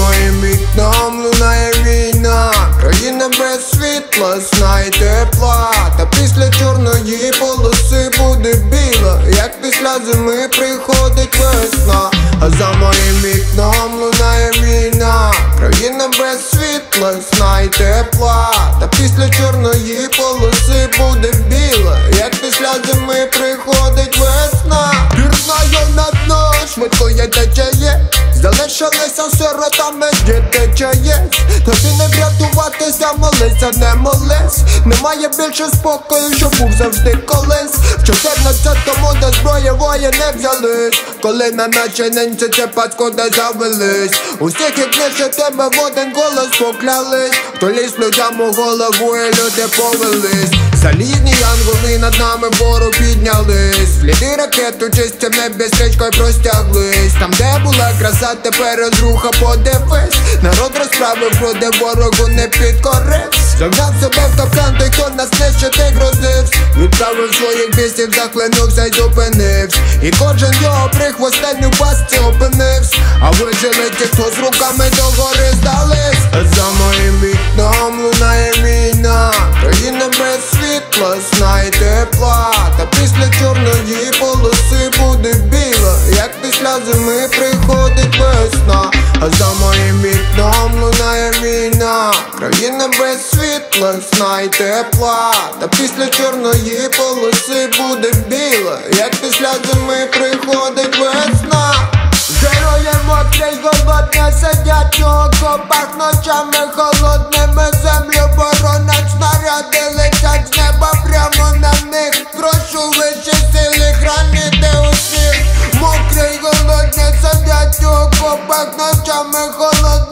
моїм вікном лунає війна, країна без світла, сна і тепла. Та після чорної полоси буде біла, як після зими приходить весна. А за моїм вікном лунає війна, країна без світла, сна і тепла. Та після чорної полоси буде біла, як після зими приходить весна. Пірнає на дно, швидко є течає, залишилися сиротами діти чаєць. Тобі не врятуватися, молися, не молись. Немає більше спокою, що був завжди колись. В 14-му до зброї воїни взялись, коли на нашій ненці це паскуди завелись. Усіх як лише тебе в один голос поклялись, хто ліз людям у голову і люди повелись. Залізні янголи над нами вгору піднялись, сліди ракет у чистім небі стрічкою простяглись. Там де була краса, тепер розруха, подивись. Народ розправив груди, ворогу не підкорись. Загнав себе в капкан той, хто нас нищити грозився. Відправив своїх бісів, захлинувся й зупинився. І кожен його прихвостень у пастці опинився. А вижили ті, хто з руками до гори здались. За моїм вікном лунає війна, країна без світла, сна і тепла. Та після чорної полоси буде біла, як після зими приходить весна. А за моїм вікном лунає війна, країна без світла, сна і тепла. Та після чорної полоси буде біла, як після зими приходить весна. Герої мокрі, голодні сидять у окопах, ночами холодними землю боронять. Снаряди летять з неба прямо на них. Прошу вищі сили хранити усіх. Мокрі, голодні сидять у окопах, ночами холодні